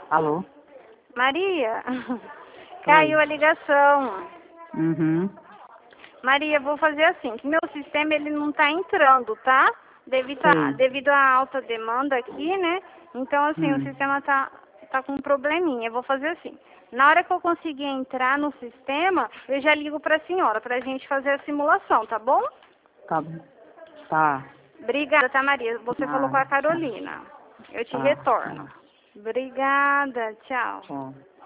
Alô? Maria, caiu a ligação. Uhum. Maria, vou fazer assim, que meu sistema ele não tá entrando, tá? Devido à alta demanda aqui, né? Então, assim, o sistema tá com um probleminha. Eu vou fazer assim. Na hora que eu conseguir entrar no sistema, eu já ligo pra senhora, pra gente fazer a simulação, tá bom? Tá bom. Tá. Obrigada, tá, Maria? Você falou com a Tchau. Carolina. Eu te Tá. retorno. Obrigada, tchau. Tchau.